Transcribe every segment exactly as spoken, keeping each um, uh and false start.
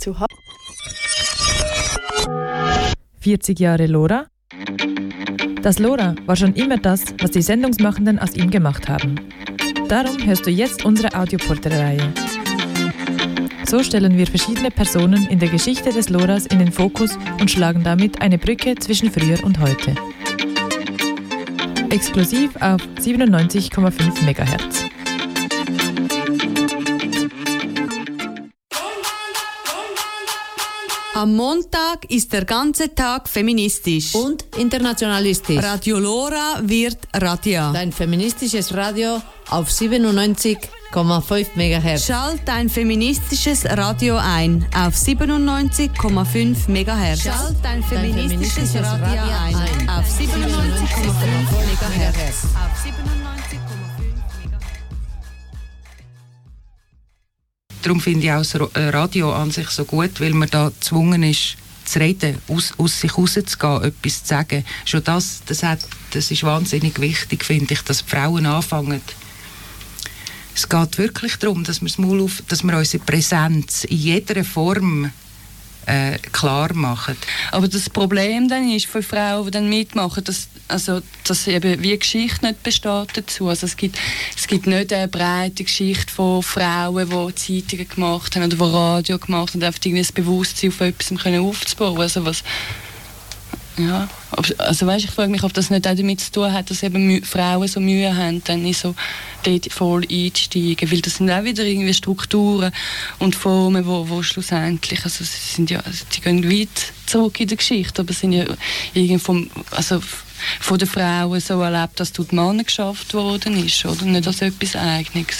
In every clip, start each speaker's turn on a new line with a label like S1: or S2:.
S1: zu haben.
S2: vierzig Jahre Lora? Das Lora war schon immer das, was die Sendungsmachenden aus ihm gemacht haben. Darum hörst du jetzt unsere Audioporträtreihe. So stellen wir verschiedene Personen in der Geschichte des Loras in den Fokus und schlagen damit eine Brücke zwischen früher und heute. Exklusiv auf siebenundneunzig Komma fünf Megahertz.
S3: Am Montag ist der ganze Tag feministisch.
S4: Und internationalistisch.
S3: Radio Lora wird Radia.
S4: Dein feministisches Radio auf siebenundneunzig Komma fünf Megahertz.
S3: Schalt dein feministisches Radio ein auf siebenundneunzig Komma fünf Megahertz. Schalt dein feministisches, dein feministisches Radio, Radio ein, ein auf siebenundneunzig Komma fünf Megahertz. Auf siebenundneunzig Komma fünf Megahertz.
S5: Darum finde ich auch das Radio an sich so gut, weil man da gezwungen ist, zu reden, aus, aus sich rauszugehen, etwas zu sagen. Schon das, das, hat, das ist wahnsinnig wichtig, finde ich, dass die Frauen anfangen. Es geht wirklich darum, dass wir, das Maul auf, dass wir unsere Präsenz in jeder Form äh, klar machen.
S6: Aber das Problem dann ist für Frauen, die dann mitmachen, dass, also, dass eben wie Geschichte nicht besteht dazu. Also es gibt, es gibt nicht eine breite Geschichte von Frauen, die Zeitungen gemacht haben oder die Radio gemacht haben, einfach irgendwie das Bewusstsein auf etwas können aufzubauen. Also was, ja, also weißt, ich frage mich, ob das nicht auch damit zu tun hat, dass eben Mü- Frauen so Mühe haben, dann in so dort voll einzusteigen, weil das sind auch wieder irgendwie Strukturen und Formen, wo, wo schlussendlich, also sie sind ja, die gehen weit zurück in der Geschichte, aber sind ja irgendwie vom, also von den Frauen so erlebt, dass durch die Männer geschafft worden ist, oder nicht als etwas Eigenes.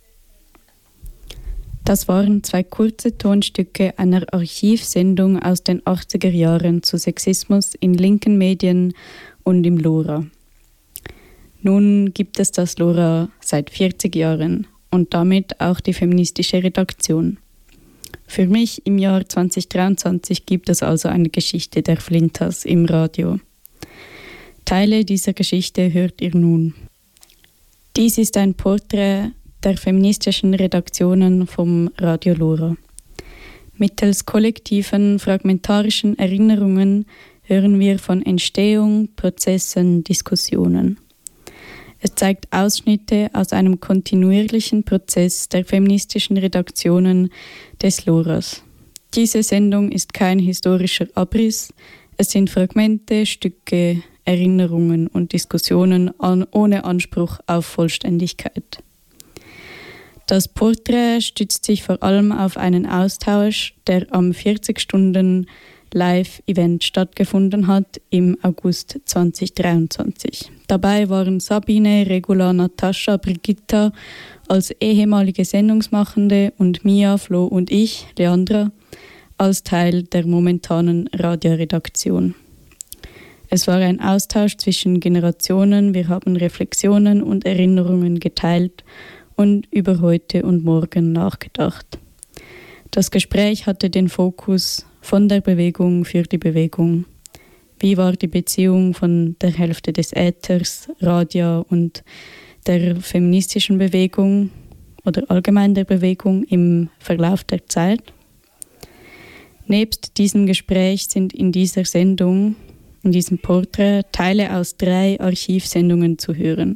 S7: Das waren zwei kurze Tonstücke einer Archivsendung aus den achtziger Jahren zu Sexismus in linken Medien und im Lora. Nun gibt es das Lora seit vierzig Jahren und damit auch die feministische Redaktion. Für mich im Jahr zwanzig dreiundzwanzig gibt es also eine Geschichte der Flintas im Radio. Teile dieser Geschichte hört ihr nun. Dies ist ein Porträt der feministischen Redaktionen vom Radio Lora. Mittels kollektiven, fragmentarischen Erinnerungen hören wir von Entstehung, Prozessen, Diskussionen. Es zeigt Ausschnitte aus einem kontinuierlichen Prozess der feministischen Redaktionen des Loras. Diese Sendung ist kein historischer Abriss, es sind Fragmente, Stücke, Erinnerungen und Diskussionen an, ohne Anspruch auf Vollständigkeit. Das Porträt stützt sich vor allem auf einen Austausch, der am vierzig-Stunden-Live-Event stattgefunden hat im August zwanzig dreiundzwanzig. Dabei waren Sabine, Regula, Natascha, Brigitta als ehemalige Sendungsmachende und Mia, Flo und ich, Leandra, als Teil der momentanen Radioredaktion. Es war ein Austausch zwischen Generationen, wir haben Reflexionen und Erinnerungen geteilt und über heute und morgen nachgedacht. Das Gespräch hatte den Fokus von der Bewegung für die Bewegung. Wie war die Beziehung von der Hälfte des Äthers, Radio und der feministischen Bewegung oder allgemein der Bewegung im Verlauf der Zeit? Nebst diesem Gespräch sind in dieser Sendung, in diesem Porträt, Teile aus drei Archivsendungen zu hören.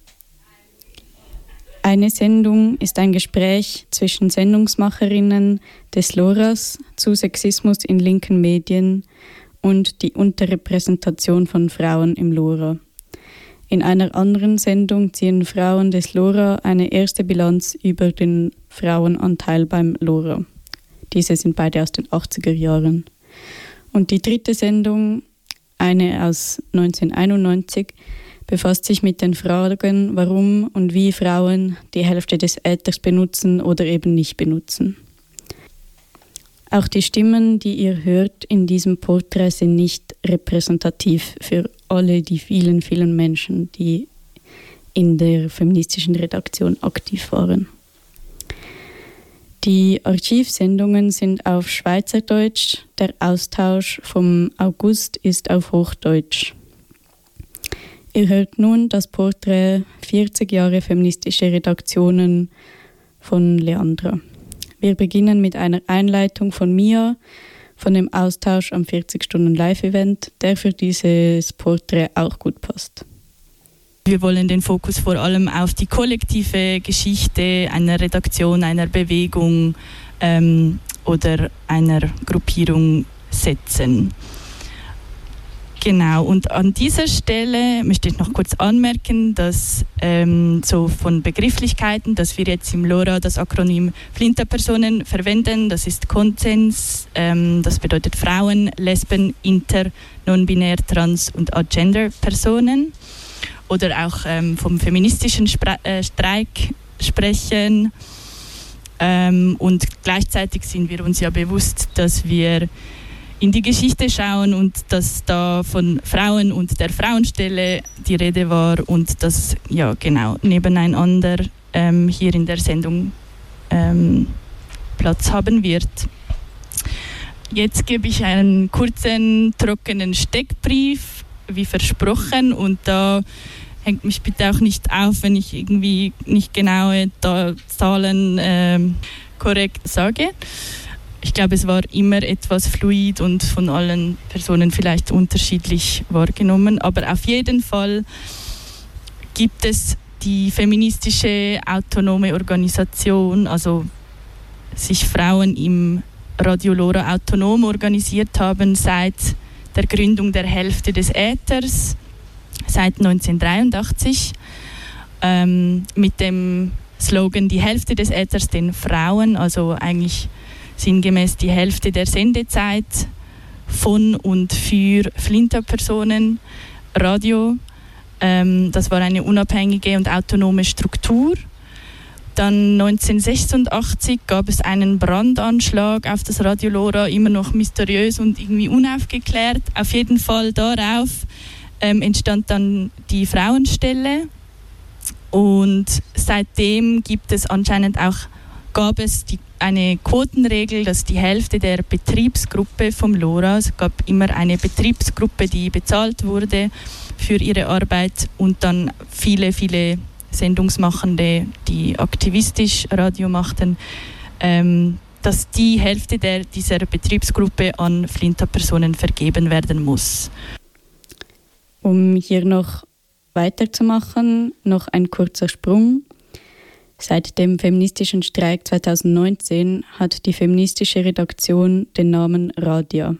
S7: Eine Sendung ist ein Gespräch zwischen Sendungsmacherinnen des Loras zu Sexismus in linken Medien und die Unterrepräsentation von Frauen im Lora. In einer anderen Sendung ziehen Frauen des Lora eine erste Bilanz über den Frauenanteil beim Lora. Diese sind beide aus den achtziger Jahren. Und die dritte Sendung, eine aus neunzehnhunderteinundneunzig, befasst sich mit den Fragen, warum und wie Frauen die Hälfte des Äthers benutzen oder eben nicht benutzen. Auch die Stimmen, die ihr hört in diesem Porträt, sind nicht repräsentativ für alle die vielen, vielen Menschen, die in der feministischen Redaktion aktiv waren. Die Archivsendungen sind auf Schweizerdeutsch, der Austausch vom August ist auf Hochdeutsch. Ihr hört nun das Porträt vierzig Jahre feministische Redaktionen von Leandra. Wir beginnen mit einer Einleitung von Mia von dem Austausch am vierzig-Stunden-Live-Event, der für dieses Porträt auch gut passt.
S1: Wir wollen den Fokus vor allem auf die kollektive Geschichte einer Redaktion, einer Bewegung ähm, oder einer Gruppierung setzen. Genau, und an dieser Stelle möchte ich noch kurz anmerken, dass ähm, so von Begrifflichkeiten, dass wir jetzt im LoRa das Akronym Flinterpersonen verwenden, das ist Konsens, ähm, das bedeutet Frauen, Lesben, Inter, Non-binär, Trans- und Agender-Personen. Oder auch ähm, vom feministischen Spre- äh, Streik sprechen. Ähm, und gleichzeitig sind wir uns ja bewusst, dass wir in die Geschichte schauen und dass da von Frauen und der Frauenstelle die Rede war und das ja genau nebeneinander ähm, hier in der Sendung ähm, Platz haben wird. Jetzt gebe ich einen kurzen, trockenen Steckbrief, wie versprochen, und da hängt mich bitte auch nicht auf, wenn ich irgendwie nicht genaue da Zahlen ähm, korrekt sage. Ich glaube, es war immer etwas fluid und von allen Personen vielleicht unterschiedlich wahrgenommen. Aber auf jeden Fall gibt es die feministische autonome Organisation, also sich Frauen im Radio LoRa autonom organisiert haben seit der Gründung der Hälfte des Äthers, seit neunzehnhundertdreiundachtzig, ähm, mit dem Slogan Die Hälfte des Äthers den Frauen, also eigentlich sinngemäß die Hälfte der Sendezeit von und für Flinterpersonen, Radio. Ähm, das war eine unabhängige und autonome Struktur. Dann neunzehnhundertsechsundachtzig gab es einen Brandanschlag auf das Radio LoRa, immer noch mysteriös und irgendwie unaufgeklärt. Auf jeden Fall darauf ähm, entstand dann die Frauenstelle. Und seitdem gibt es anscheinend auch, gab es die eine Quotenregel, dass die Hälfte der Betriebsgruppe vom LoRa, es gab immer eine Betriebsgruppe, die bezahlt wurde für ihre Arbeit, und dann viele, viele Sendungsmachende, die aktivistisch Radio machten, ähm, dass die Hälfte der, dieser Betriebsgruppe an Flinterpersonen vergeben werden muss.
S7: Um hier noch weiterzumachen, noch ein kurzer Sprung. Seit dem feministischen Streik zweitausendneunzehn hat die feministische Redaktion den Namen Radia.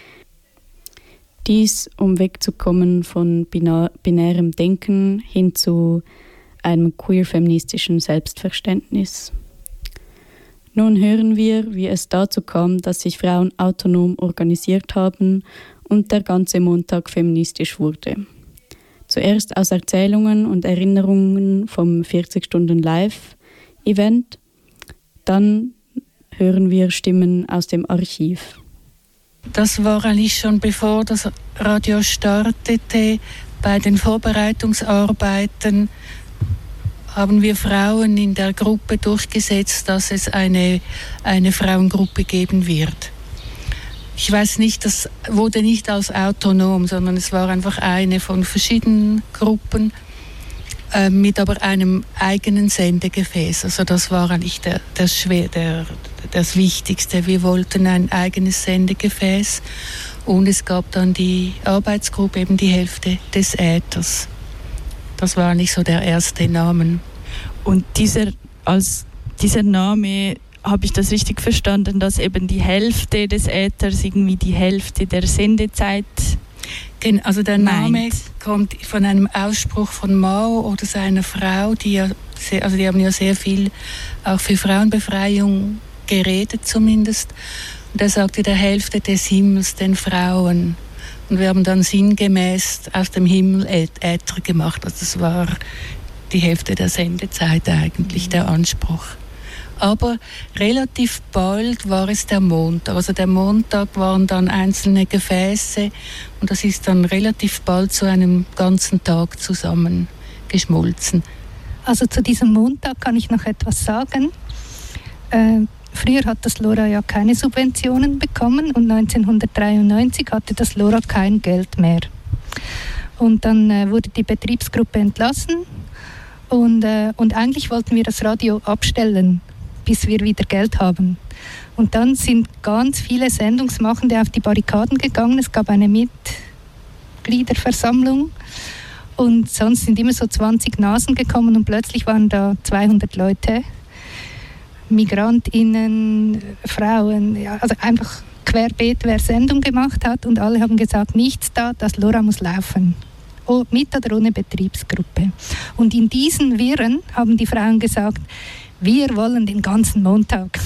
S7: Dies, um wegzukommen von binärem Denken hin zu einem queer-feministischen Selbstverständnis. Nun hören wir, wie es dazu kam, dass sich Frauen autonom organisiert haben und der ganze Montag feministisch wurde. Zuerst aus Erzählungen und Erinnerungen vom vierzig-Stunden-Live-Event. Dann hören wir Stimmen aus dem Archiv.
S8: Das war eigentlich schon bevor das Radio startete. Bei den Vorbereitungsarbeiten haben wir Frauen in der Gruppe durchgesetzt, dass es eine, eine Frauengruppe geben wird. Ich weiß nicht, das wurde nicht als autonom, sondern es war einfach eine von verschiedenen Gruppen äh, mit aber einem eigenen Sendegefäß. Also das war eigentlich der, der schwer, der, das Wichtigste. Wir wollten ein eigenes Sendegefäß und es gab dann die Arbeitsgruppe, eben die Hälfte des Äthers. Das war nicht so der erste Name.
S1: Und dieser, als dieser Name, habe ich das richtig verstanden, dass eben die Hälfte des Äthers irgendwie die Hälfte der Sendezeit
S8: Also der Name
S1: meint.
S8: kommt von einem Ausspruch von Mao oder seiner Frau, die ja sehr, also die haben ja sehr viel auch für Frauenbefreiung geredet zumindest. Und er sagte, der Hälfte des Himmels den Frauen. Und wir haben dann sinngemäß aus dem Himmel Äther gemacht. Also das war die Hälfte der Sendezeit eigentlich, mhm. der Anspruch. Aber relativ bald war es der Montag. Also der Montag waren dann einzelne Gefäße und das ist dann relativ bald zu einem ganzen Tag zusammengeschmolzen.
S9: Also zu diesem Montag kann ich noch etwas sagen. Äh, früher hat das LoRa ja keine Subventionen bekommen und neunzehnhundertdreiundneunzig hatte das LoRa kein Geld mehr. Und dann äh, wurde die Betriebsgruppe entlassen und, äh, und eigentlich wollten wir das Radio abstellen. bis wir wieder Geld haben. Und dann sind ganz viele Sendungsmachende auf die Barrikaden gegangen. Es gab eine Mitgliederversammlung und sonst sind immer so zwanzig Nasen gekommen und plötzlich waren da zweihundert Leute, MigrantInnen, Frauen, ja, also einfach querbeet, wer Sendung gemacht hat, und alle haben gesagt, nichts da, das LoRa muss laufen. Oh, mit oder ohne Betriebsgruppe. Und in diesen Wirren haben die Frauen gesagt, wir wollen den ganzen Montag.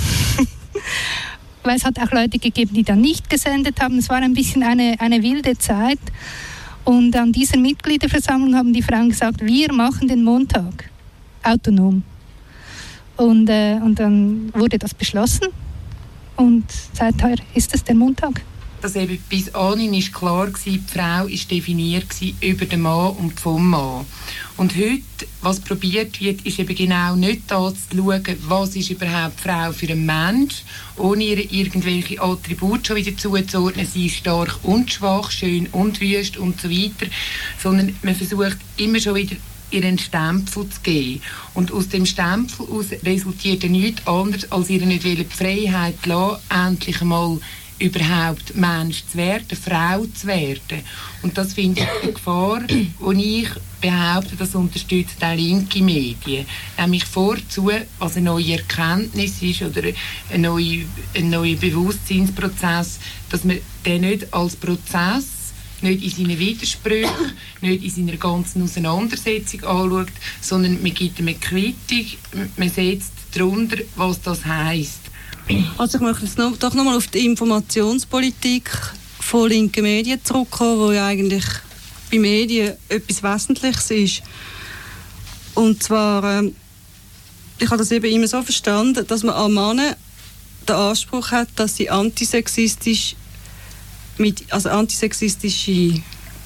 S9: Weil es hat auch Leute gegeben, die dann nicht gesendet haben. Es war ein bisschen eine, eine wilde Zeit. Und an dieser Mitgliederversammlung haben die Frauen gesagt, wir machen den Montag autonom. Und, äh, und dann wurde das beschlossen. Und seither ist es der Montag.
S5: Dass eben bis anhin ist klar war, die Frau war definiert über den Mann und vom Mann. Und heute, was probiert wird, ist eben genau nicht da zu schauen, was ist überhaupt die Frau für ein Mensch, ohne ihr irgendwelche Attribute schon wieder zuzuordnen, sie ist stark und schwach, schön und wüst und so weiter, sondern man versucht immer schon wieder ihren Stempel zu geben. Und aus dem Stempel aus resultiert ja nichts anderes, als ihr nicht die Freiheit zu lassen, endlich einmal überhaupt Mensch zu werden, Frau zu werden. Und das finde ich eine Gefahr, und ich behaupte, das unterstützt auch linke Medien. Nämlich vorzu, was eine neue Erkenntnis ist oder ein neuer, ein neuer Bewusstseinsprozess, dass man den nicht als Prozess, nicht in seinen Widersprüchen, nicht in seiner ganzen Auseinandersetzung anschaut, sondern man gibt ihm eine Kritik, man setzt darunter, was das heisst.
S10: Also ich möchte jetzt noch, doch nochmal auf die Informationspolitik von linken Medien zurückkommen, wo ja eigentlich bei Medien etwas Wesentliches ist. Und zwar, äh, ich habe das eben immer so verstanden, dass man an Männern den Anspruch hat, dass sie antisexistisch mit, also antisexistische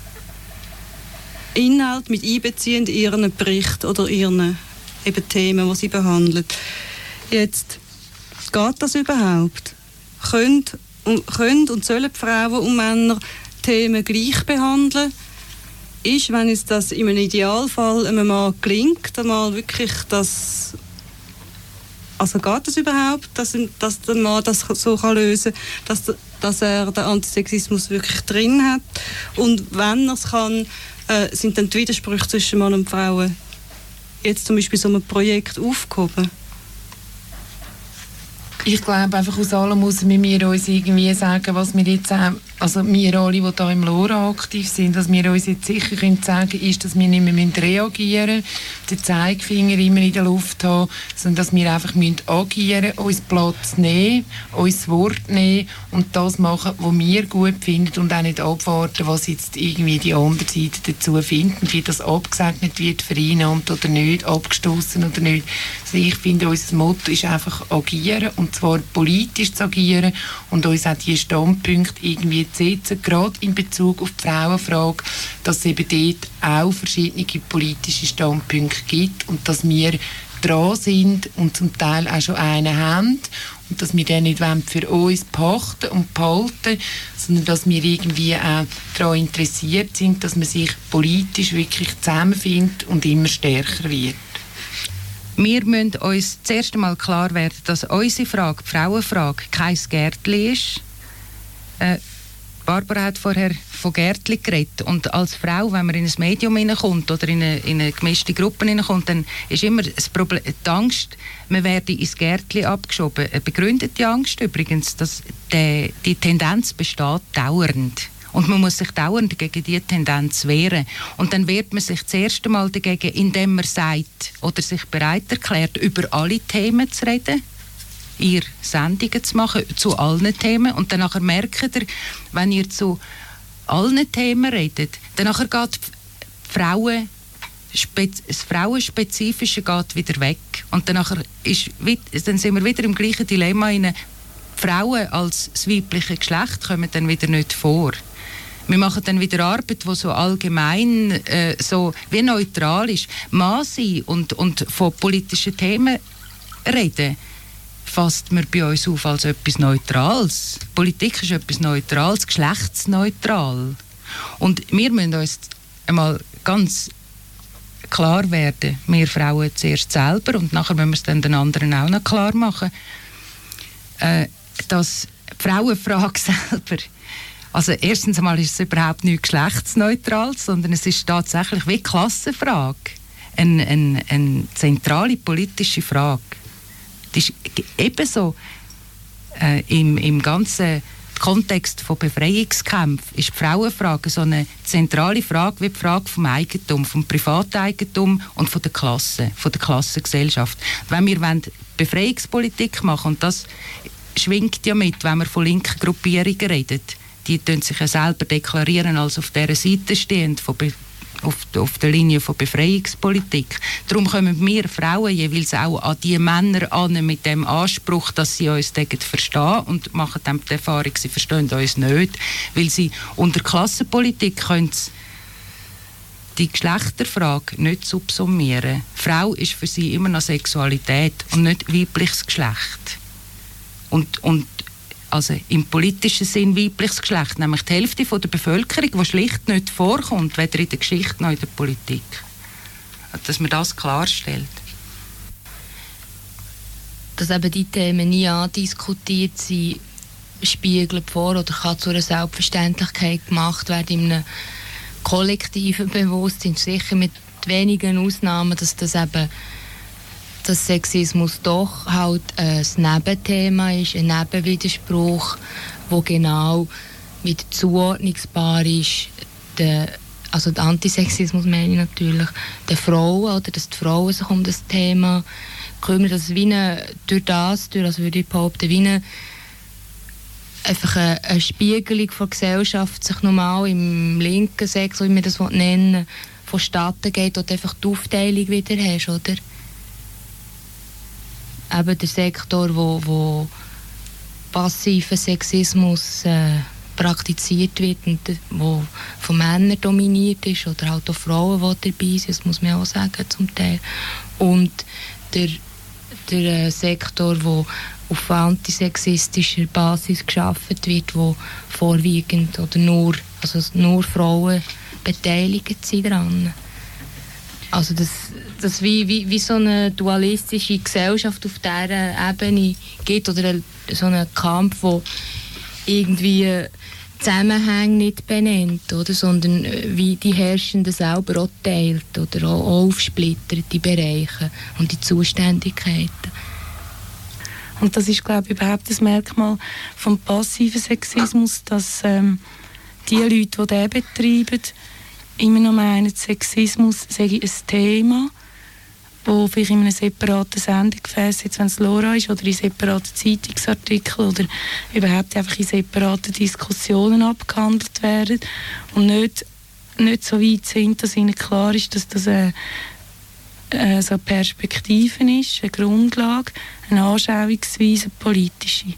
S10: Inhalte mit einbeziehen in ihren Bericht oder ihren eben Themen, die sie behandeln. Jetzt geht das überhaupt? Können und, können und sollen die Frauen und Männer Themen gleich behandeln? Ist, wenn es das in einem Idealfall einem Mann gelingt, einmal wirklich das, also geht das überhaupt, dass, dass der Mann das so kann lösen kann, dass, dass er den Antisexismus wirklich drin hat? Und wenn er es kann, äh, sind dann die Widersprüche zwischen Mann und Frauen jetzt zum Beispiel so ein Projekt aufgehoben?
S5: Ich glaube, einfach aus allem müssen wir uns irgendwie sagen, was wir jetzt auch, also wir alle, die hier im LoRa aktiv sind, dass wir uns jetzt sicher können sagen, ist, dass wir nicht mehr reagieren müssen, den Zeigefinger immer in der Luft haben, sondern dass wir einfach agieren müssen, uns Platz nehmen, uns das Wort nehmen und das machen, was wir gut finden und auch nicht abwarten, was jetzt irgendwie die andere Seite dazu finden, wie das abgesegnet wird, vereinnahmt oder nicht, abgestoßen oder nicht. Also ich finde, unser Motto ist einfach agieren, und zwar politisch zu agieren und uns auch die Standpunkte irgendwie zu setzen, gerade in Bezug auf die Frauenfrage, dass es eben dort auch verschiedene politische Standpunkte gibt und dass wir dran sind und zum Teil auch schon einen haben und dass wir den nicht für uns pachten und behalten, sondern dass wir irgendwie auch daran interessiert sind, dass man sich politisch wirklich zusammenfindet und immer stärker wird. Wir müssen uns zuerst einmal klar werden, dass unsere Frage, die Frauenfrage, kein Gärtli ist. Äh, Barbara hat vorher von Gärtli geredet. Und als Frau, wenn man in ein Medium hineinkommt oder in eine, in eine gemischte Gruppe hineinkommt, dann ist immer das Problem, die Angst, man werde ins Gärtli abgeschoben. Eine begründete Angst übrigens, dass die, die Tendenz besteht dauernd. Und man muss sich dauernd gegen diese Tendenz wehren. Und dann wehrt man sich das erste Mal dagegen, indem man sagt oder sich bereit erklärt, über alle Themen zu reden, ihr Sendungen zu machen, zu allen Themen. Und dann nachher merkt ihr, wenn ihr zu allen Themen redet, dann nachher geht Frauen, das Frauenspezifische geht wieder weg. Und dann, nachher ist, dann sind wir wieder im gleichen Dilemma. Frauen als das weibliche Geschlecht kommen dann wieder nicht vor. Wir machen dann wieder Arbeit, die so allgemein, äh, so wie neutral ist. Mann sein und, und von politischen Themen reden, fasst man bei uns auf als etwas Neutrales. Politik ist etwas Neutrales, geschlechtsneutral. Und wir müssen uns einmal ganz klar werden. Wir Frauen zuerst selber und nachher müssen wir es dann den anderen auch noch klar machen. Äh, dass die Frauenfrage selber, also erstens einmal ist es überhaupt nicht geschlechtsneutral, sondern es ist tatsächlich wie Klassenfrage. Eine, eine, eine zentrale politische Frage. Das ist ebenso äh, im, im ganzen Kontext von Befreiungskämpfen ist die Frauenfrage so eine zentrale Frage wie die Frage vom Eigentum, vom Privateigentum und von der Klasse, von der Klassengesellschaft. Wenn wir wollen Befreiungspolitik machen, und das schwingt ja mit, wenn wir von linken Gruppierungen reden, die tun sich ja selber deklarieren als auf dieser Seite stehend von Be- Auf, auf der Linie von Befreiungspolitik. Darum kommen wir Frauen jeweils auch an die Männer an mit dem Anspruch, dass sie uns verstehen und machen dann die Erfahrung, sie verstehen uns nicht, weil sie unter Klassenpolitik können die Geschlechterfrage nicht subsumieren. Frau ist für sie immer noch Sexualität und nicht weibliches Geschlecht. Und, und also im politischen Sinn weibliches Geschlecht, nämlich die Hälfte von der Bevölkerung, die schlicht nicht vorkommt, weder in der Geschichte noch in der Politik. Dass man das klarstellt.
S11: Dass eben die Themen nie andiskutiert sind, spiegelt vor oder kann zu einer Selbstverständlichkeit gemacht werden in einem kollektiven Bewusstsein, sicher mit wenigen Ausnahmen, dass das eben dass Sexismus doch halt ein Nebenthema ist, ein Nebenwiderspruch, wo genau mit zuordnungsbar ist, der, also der Antisexismus meine ich natürlich, der Frauen, oder dass die Frauen sich um das Thema kümmern, dass es wie eine, durch das, durch, also würde ich behaupten, wie eine, einfach eine, eine Spiegelung der Gesellschaft sich normal im linken Sex, wie man das nennen will, vonstatten geht und einfach die Aufteilung wieder hast, oder? Eben der Sektor, wo, wo passiver Sexismus äh, praktiziert wird und wo von Männern dominiert ist oder halt auch Frauen, die dabei sind, das muss man auch sagen zum Teil. Und der, der äh, Sektor, wo auf antisexistischer Basis geschaffen wird, wo vorwiegend oder nur, also nur Frauen beteiligt sind daran. Also das, das wie, wie, wie so eine dualistische Gesellschaft auf dieser Ebene gibt oder so einen Kampf, wo irgendwie Zusammenhänge nicht benennt, oder, sondern wie die Herrschenden selber auch teilt oder auch aufsplittert die Bereiche und die Zuständigkeiten.
S12: Und das ist, glaube ich, überhaupt das Merkmal vom passiven Sexismus, dass ähm, die Leute, die den betreiben, immer noch meinen, Sexismus sei ein Thema, wo vielleicht in einem separaten Sendegefäß, jetzt wenn es Lora ist, oder in separaten Zeitungsartikeln oder überhaupt einfach in separaten Diskussionen abgehandelt werden und nicht, nicht so weit sind, dass ihnen klar ist, dass das eine, eine so Perspektive ist, eine Grundlage, eine Anschauungsweise, eine politische.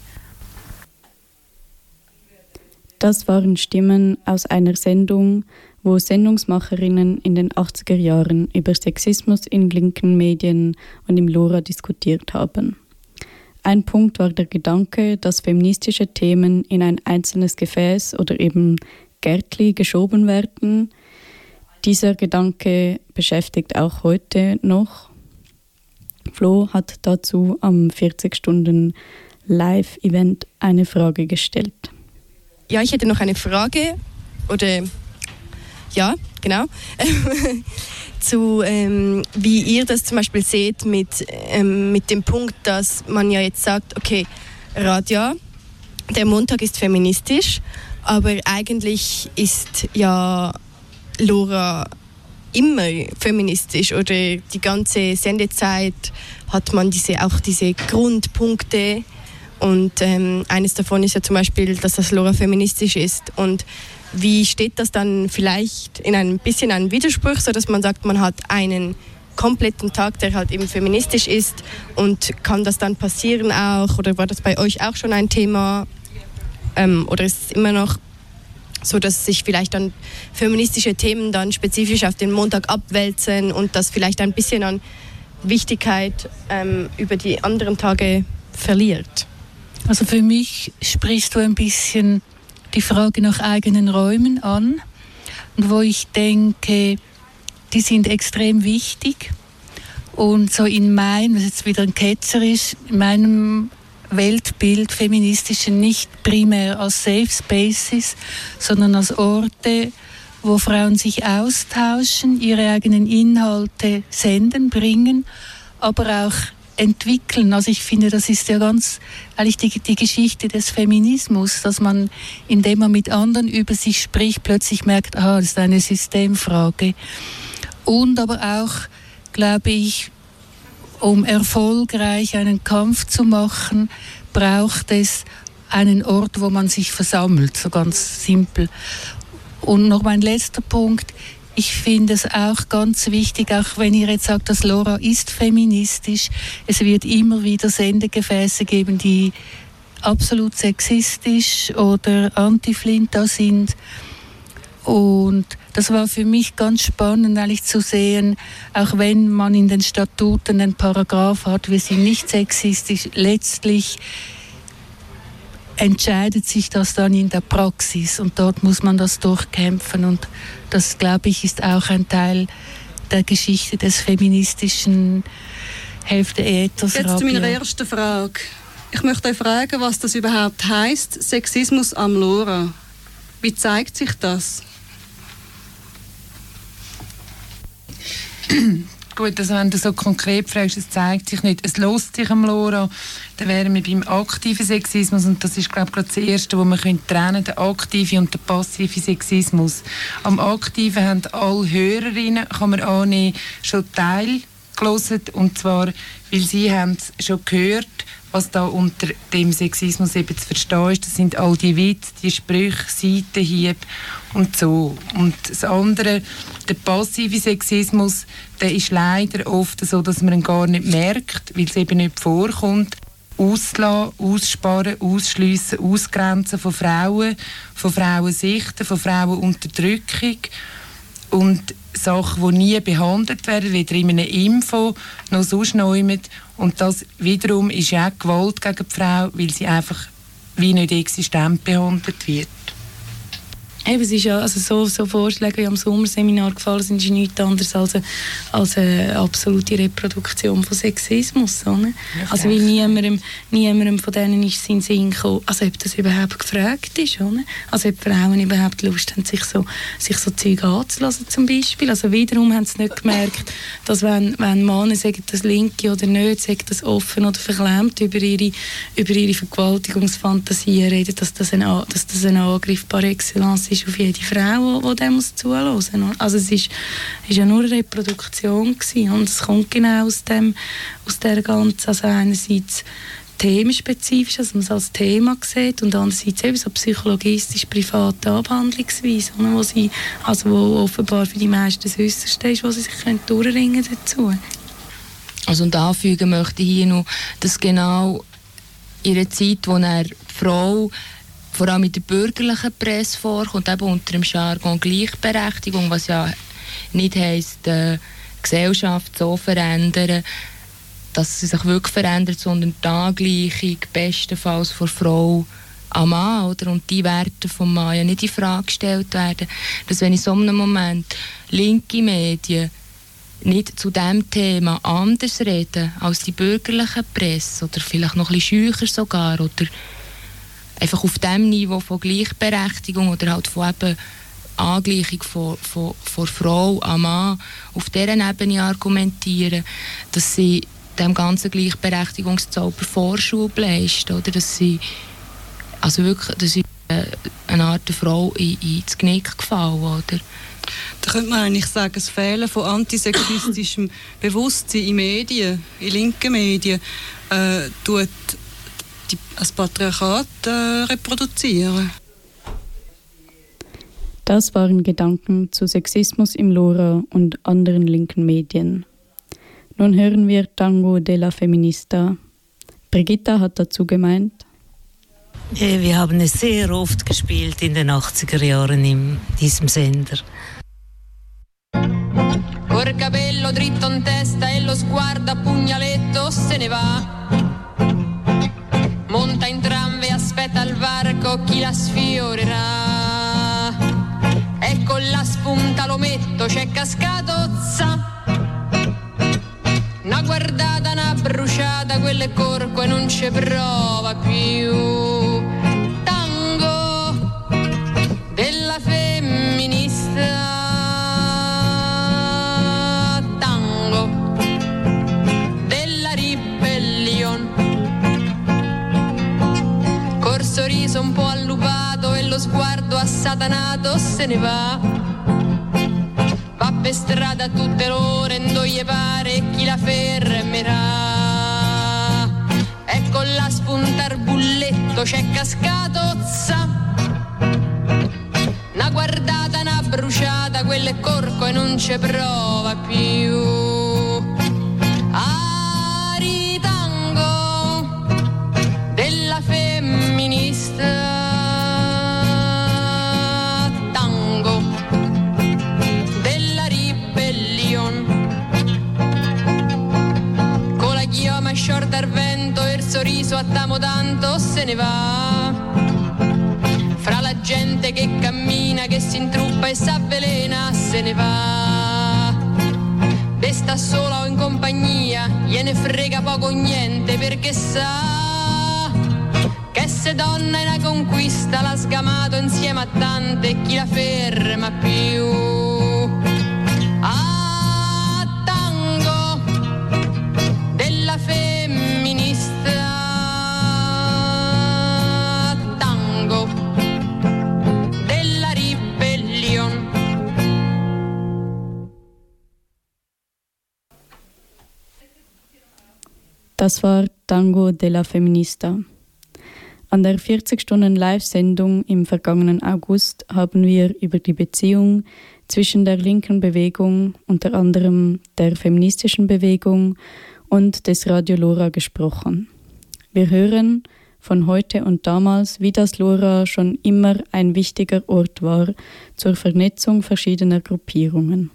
S7: Das waren Stimmen aus einer Sendung, wo Sendungsmacherinnen in den achtziger Jahren über Sexismus in linken Medien und im Lora diskutiert haben. Ein Punkt war der Gedanke, dass feministische Themen in ein einzelnes Gefäß oder eben Gärtli geschoben werden. Dieser Gedanke beschäftigt auch heute noch. Flo hat dazu am vierzig-Stunden-Live-Event eine Frage gestellt.
S13: Ja, ich hätte noch eine Frage, oder ja, genau, zu ähm, wie ihr das zum Beispiel seht mit, ähm, mit dem Punkt, dass man ja jetzt sagt, okay, Radio, der Montag ist feministisch, aber eigentlich ist ja Lora immer feministisch oder die ganze Sendezeit hat man diese, auch diese Grundpunkte und ähm, eines davon ist ja zum Beispiel, dass das Lora feministisch ist. Und wie steht das dann vielleicht in ein bisschen einem Widerspruch, so dass man sagt, man hat einen kompletten Tag, der halt eben feministisch ist, und kann das dann passieren auch, oder war das bei euch auch schon ein Thema, ähm, oder ist es immer noch so, dass sich vielleicht dann feministische Themen dann spezifisch auf den Montag abwälzen und das vielleicht ein bisschen an Wichtigkeit ähm, über die anderen Tage verliert?
S8: Also für mich sprichst du ein bisschen die Frage nach eigenen Räumen an, und wo ich denke, die sind extrem wichtig. Und so in meinem, was jetzt wieder ein Ketzer ist, in meinem Weltbild feministischen nicht primär als Safe Spaces, sondern als Orte, wo Frauen sich austauschen, ihre eigenen Inhalte senden, bringen, aber auch entwickeln. Also ich finde, das ist ja ganz eigentlich die, die Geschichte des Feminismus, dass man, indem man mit anderen über sich spricht, plötzlich merkt, aha, das ist eine Systemfrage. Und aber auch, glaube ich, um erfolgreich einen Kampf zu machen, braucht es einen Ort, wo man sich versammelt, so ganz simpel. Und noch mein letzter Punkt, ich finde es auch ganz wichtig, auch wenn ihr jetzt sagt, dass Lora ist feministisch, es wird immer wieder Sendegefäße geben, die absolut sexistisch oder anti-Flinta sind. Und das war für mich ganz spannend, eigentlich zu sehen, auch wenn man in den Statuten einen Paragraph hat, wir sind nicht sexistisch, letztlich entscheidet sich das dann in der Praxis und dort muss man das durchkämpfen und das, glaube ich, ist auch ein Teil der Geschichte des feministischen Hälfte Ethos.
S10: Jetzt zu meiner ersten Frage. Ich möchte euch fragen, was das überhaupt heisst, Sexismus am Lora. Wie zeigt sich das?
S12: Gut, also wenn du so konkret fragst, es zeigt sich nicht, es lässt sich am Lora, dann wären wir beim aktiven Sexismus und das ist, glaube ich, gerade das Erste, wo wir trennen können, der aktive und der passive Sexismus. Am aktiven haben alle Hörerinnen, kann man annehmen, schon teilgehört und zwar, weil sie haben schon gehört, was da unter dem Sexismus eben zu verstehen ist. Das sind all die Witze, die Sprüche, Seitenhiebe und so. Und das andere, der passive Sexismus, der ist leider oft so, dass man ihn gar nicht merkt, weil es eben nicht vorkommt. Auslassen, aussparen, ausschliessen, ausgrenzen von Frauen, von Frauensichten, von Frauenunterdrückung und Sachen, die nie behandelt werden, weder in einer Info noch sonst noch jemand. Und das wiederum ist ja auch Gewalt gegen die Frau, weil sie einfach wie nicht existent behandelt wird.
S6: Eben, es ist ja, also so, so Vorschläge, die am Sommerseminar gefallen sind, ist nichts anderes als eine, als eine absolute Reproduktion von Sexismus. Oder? Ja, also weil niemandem, niemandem von denen ist sein Sinn gekommen, also ob das überhaupt gefragt ist. Oder? Also ob Frauen überhaupt Lust haben, sich so, sich so Zeug anzulassen zum Beispiel. Also wiederum haben sie nicht gemerkt, dass wenn, wenn Männer sagen, das Linke oder nicht, sagen das offen oder verklemmt über ihre, über ihre Vergewaltigungsfantasien reden, dass das ein, dass das ein Angriff par excellence ist auf jede Frau, die dem zuhören muss. Also es ist, ist ja nur eine Reproduktion gewesen. Und es kommt genau aus dem, aus der ganzen, also einerseits themenspezifisch, dass man es als Thema sieht und andererseits eben so psychologistisch private Abhandlungsweise, wo sie, also wo offenbar für die meisten das Äusserste ist, wo sie sich durchringen können dazu.
S11: Also und anfügen möchte ich hier noch, dass genau in einer Zeit, wo eine Frau vor allem mit der bürgerlichen Presse vorkommt, eben unter dem Jargon Gleichberechtigung, was ja nicht heisst, äh, die Gesellschaft so verändern, dass sie sich wirklich verändert, sondern die Angleichung bestenfalls von Frau am Mann, oder? Und die Werte vom Mann ja nicht in Frage gestellt werden. Dass wenn in so einem Moment linke Medien nicht zu diesem Thema anders reden als die bürgerliche Presse oder vielleicht noch ein bisschen scheucher sogar oder einfach auf dem Niveau von Gleichberechtigung oder halt von eben Angleichung von, von, von Frau am Mann auf dieser Ebene argumentieren, dass sie dem ganzen Gleichberechtigungszauber Vorschub leisten, oder dass sie also wirklich, dass sie eine Art der Frau in, ins Genick gefallen, oder?
S10: Da könnte man eigentlich sagen, das Fehlen von antisexistischem Bewusstsein in Medien, in linken Medien, äh, tut die, das Patriarchat äh, reproduzieren.
S7: Das waren Gedanken zu Sexismus im Lora und anderen linken Medien. Nun hören wir Tango de la Feminista. Brigitta hat dazu gemeint:
S14: Wir haben es sehr oft gespielt in den achtziger Jahren in diesem Sender.
S15: Col capello dritto in testa e lo sguardo a pugnaletto se ne va. Monta in tram e aspetta al varco chi la sfiorerà. È e con la spunta l'ometto c'è cascato, za. Una guardata, una bruciata, quello è corco e non ci prova più. Tango della femminista, tango della ribellion. Col sorriso un po' allupato e lo sguardo assatanato se ne va. Va per strada a tutte le ore, non gli pare e chi la fermerà. E con la spunta al bulletto c'è cascato, za. Una guardata, una bruciata, quello è corco e non ci prova più. Ari tango della femminista, sciorda al vento e il sorriso attamo tanto se ne va. Fra la gente che cammina, che si intruppa e s'avvelena se ne va. De sta sola o in compagnia, gliene frega poco o niente perché sa che se donna è una conquista l'ha sgamato insieme a tante e chi la ferma più. La femminista, tango della ribellion.
S7: Das war Tango della Feminista. An der vierzig-Stunden-Live-Sendung im vergangenen August haben wir über die Beziehung zwischen der linken Bewegung, unter anderem der feministischen Bewegung, und des Radio Lora gesprochen. Wir hören von heute und damals, wie das Lora schon immer ein wichtiger Ort war zur Vernetzung verschiedener Gruppierungen.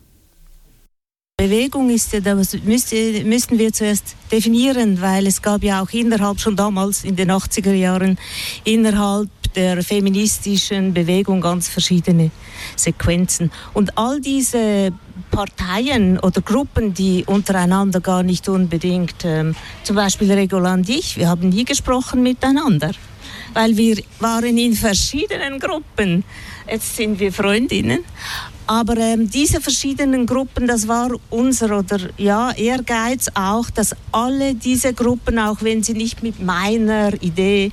S14: Bewegung ist ja, das müsste, müssten wir zuerst definieren, weil es gab ja auch innerhalb, schon damals in den achtziger Jahren, innerhalb der feministischen Bewegung ganz verschiedene Sequenzen. Und all diese Parteien oder Gruppen, die untereinander gar nicht unbedingt, ähm, zum Beispiel Regula und ich, wir haben nie gesprochen miteinander, weil wir waren in verschiedenen Gruppen. Jetzt sind wir Freundinnen. Aber ähm, diese verschiedenen Gruppen, das war unser oder ja, Ehrgeiz auch, dass alle diese Gruppen, auch wenn sie nicht mit meiner Idee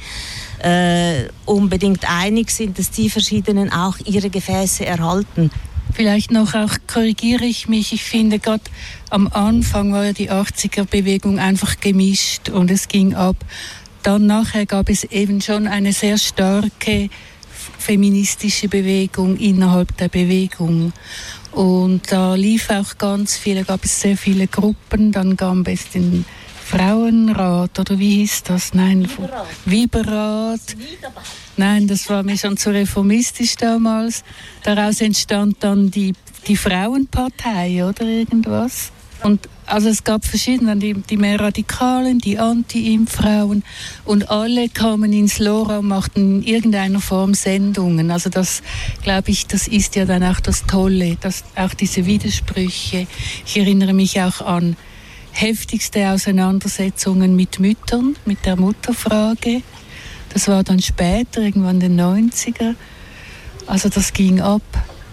S14: äh, unbedingt einig sind, dass die verschiedenen auch ihre Gefäße erhalten.
S8: Vielleicht noch auch korrigiere ich mich, ich finde gerade am Anfang war ja die achtziger-Bewegung einfach gemischt und es ging ab. Dann nachher gab es eben schon eine sehr starke feministische Bewegung innerhalb der Bewegung. Und da lief auch ganz viele, gab es sehr viele Gruppen, dann gab es den Frauenrat, oder wie hieß das? Nein, Weiberrat. Nein, das war mir schon zu reformistisch damals. Daraus entstand dann die, die Frauenpartei oder irgendwas. Und also es gab verschiedene, die, die mehr Radikalen, die Anti-Impfrauen und alle kamen ins Lora und machten in irgendeiner Form Sendungen. Also das, glaube ich, das ist ja dann auch das Tolle, dass auch diese Widersprüche. Ich erinnere mich auch an heftigste Auseinandersetzungen mit Müttern, mit der Mutterfrage. Das war dann später, irgendwann in den neunziger. Also das ging ab.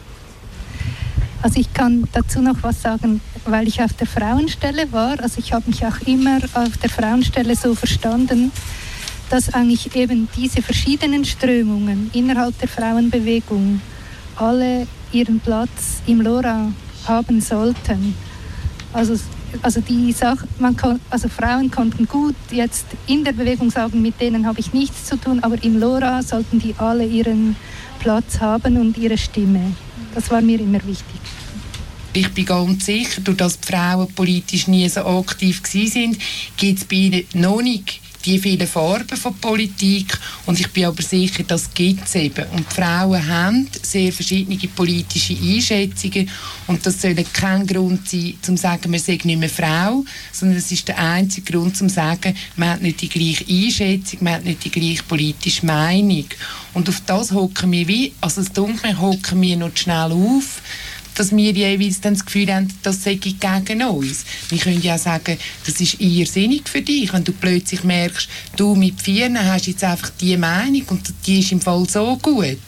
S9: Also ich kann dazu noch was sagen, weil ich auf der Frauenstelle war. Also ich habe mich auch immer auf der Frauenstelle so verstanden, dass eigentlich eben diese verschiedenen Strömungen innerhalb der Frauenbewegung alle ihren Platz im Lora haben sollten. Also, also, die Sache, man kann, also Frauen konnten gut jetzt in der Bewegung sagen, mit denen habe ich nichts zu tun, aber im Lora sollten die alle ihren Platz haben und ihre Stimme. Das war mir immer wichtig.
S5: Ich bin ganz sicher, durch dass die Frauen politisch nie so aktiv waren, gibt es bei ihnen noch nicht die vielen Farben von Politik und ich bin aber sicher, das gibt es eben. Und die Frauen haben sehr verschiedene politische Einschätzungen und das soll kein Grund sein, um zu sagen, man sei nicht mehr Frau, sondern es ist der einzige Grund, um zu sagen, man hat nicht die gleiche Einschätzung, man hat nicht die gleiche politische Meinung. Und auf das hocken wir wie, also es dunkelt mir, hocken wir noch schnell auf, dass wir jeweils dann das Gefühl haben, das sei gegen uns. Wir können ja sagen, das ist irrsinnig für dich, wenn du plötzlich merkst, du mit Vieren hast jetzt einfach die Meinung und die ist im Fall so gut.